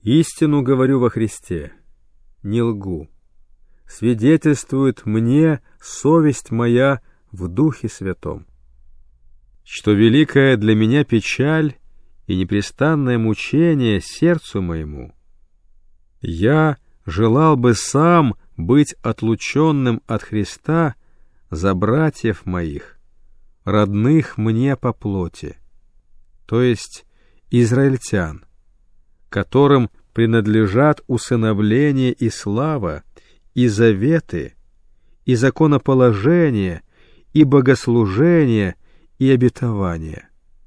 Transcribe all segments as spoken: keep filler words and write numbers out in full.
Истину говорю во Христе, не лгу. Свидетельствует мне совесть моя в Духе Святом, что великая для меня печаль и непрестанное мучение сердцу моему. Я желал бы сам быть отлученным от Христа за братьев моих, родных мне по плоти, то есть израильтян, которым принадлежат усыновление и слава, и заветы, и законоположение, и богослужение, и обетование.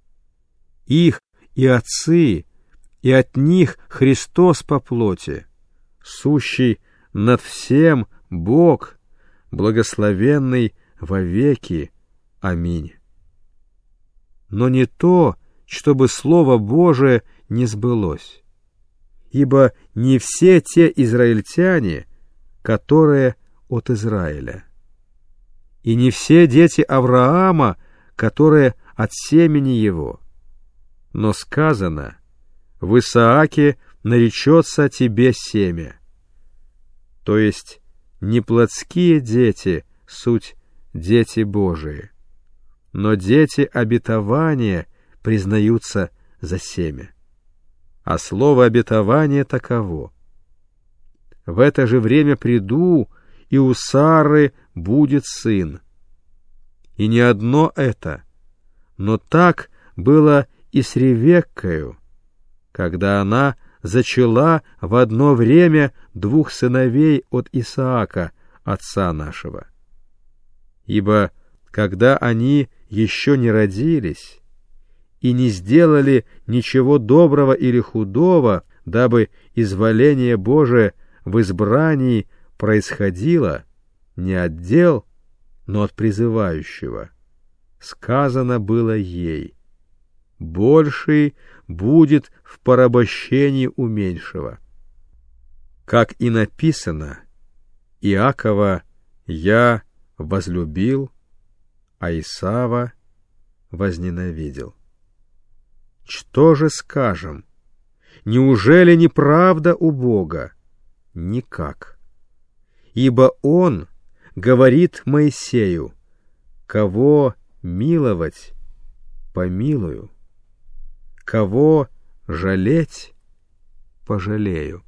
Их и отцы, и от них Христос по плоти, сущий над всем Бог, благословенный вовеки. Аминь. Но не то, чтобы Слово Божие не сбылось, ибо не все те израильтяне, которые от Израиля, и не все дети Авраама, которые от семени его. Но сказано: в Исааке наречется тебе семя. То есть не плотские дети суть дети Божии, но дети обетования признаются за семя. А слово обетования таково: в это же время приду, и у Сары будет сын. И не одно это, но так было и с Ревеккою, когда она зачала в одно время двух сыновей от Исаака, отца нашего. Ибо когда они еще не родились и не сделали ничего доброго или худого, дабы изволение Божие в избрании происходило не от дел, но от призывающего, сказано было ей: больший будет в порабощении у меньшего. Как и написано: Иакова я возлюбил, а Исава возненавидел. Что же скажем? Неужели неправда у Бога? Никак. Ибо Он говорит Моисею: кого миловать, помилую, кого жалеть, пожалею.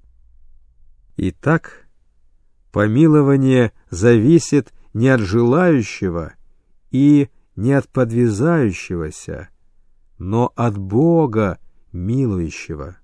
Итак, помилование зависит не от желающего и не от подвязающегося, но от Бога милующего.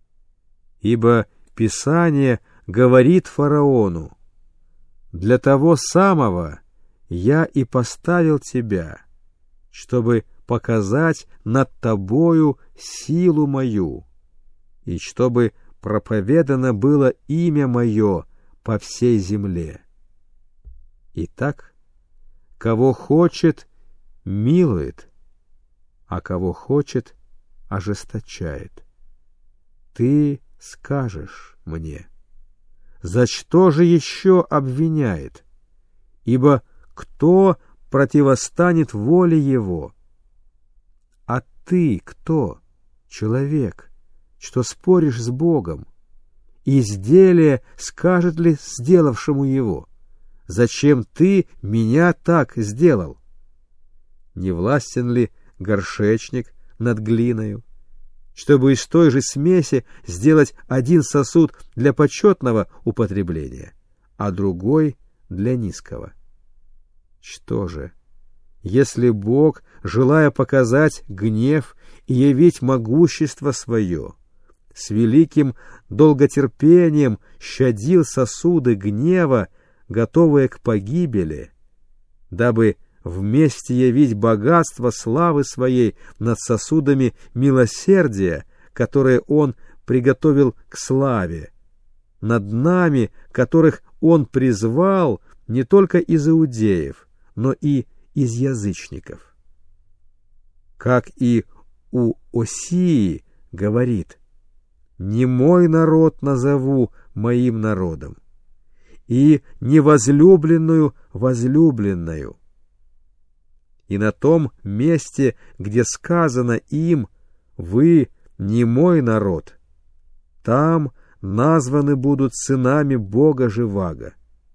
Ибо Писание говорит фараону: для того самого я и поставил тебя, чтобы показать над тобою силу мою, и чтобы проповедано было имя мое по всей земле. Итак, кого хочет, милует, а кого хочет, ожесточает. Ты скажешь мне: за что же еще обвиняет? Ибо кто противостанет воле его? А ты кто, человек, что споришь с Богом? Изделие скажет ли сделавшему его: зачем ты меня так сделал? Не властен ли горшечник над глиною, чтобы из той же смеси сделать один сосуд для почетного употребления, а другой для низкого? Что же, если Бог, желая показать гнев и явить могущество свое, с великим долготерпением щадил сосуды гнева, готовые к погибели, дабы вместе явить богатство славы своей над сосудами милосердия, которые Он приготовил к славе, над нами, которых Он призвал не только из иудеев, но и из язычников. Как и у Осии говорит: «Не мой народ назову моим народом, и невозлюбленную возлюбленную». И на том месте, где сказано им: «Вы не мой народ», там названы будут сынами Бога Живаго.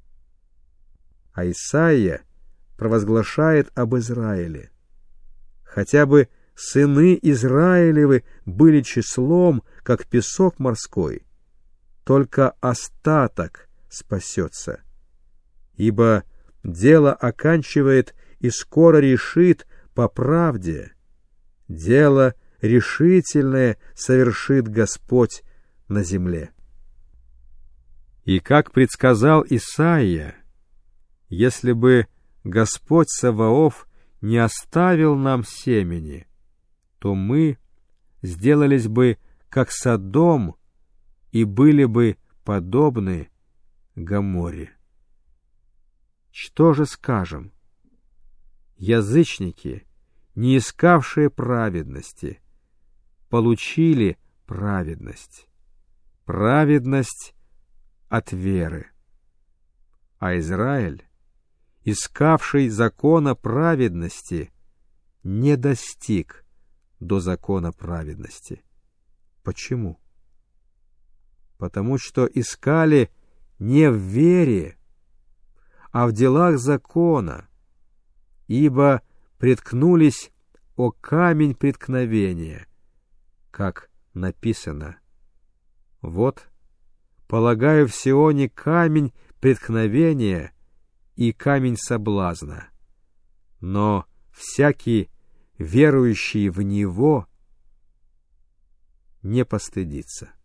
А Исаия провозглашает об Израиле. Хотя бы сыны Израилевы были числом, как песок морской, только остаток спасется. Ибо дело оканчивает и скоро решит по правде. Дело решительное совершит Господь на земле. И как предсказал Исаия, если бы Господь Саваоф не оставил нам семени, то мы сделались бы как Содом и были бы подобны Гоморре. Что же скажем? Язычники, не искавшие праведности, получили праведность. Праведность от веры. А Израиль, искавший закона праведности, не достиг до закона праведности. Почему? Потому что искали не в вере, а в делах закона, ибо приткнулись о камень преткновения, как написано: «Вот, полагаю в Сионе камень преткновения и камень соблазна, но всякий, верующий в него, не постыдится».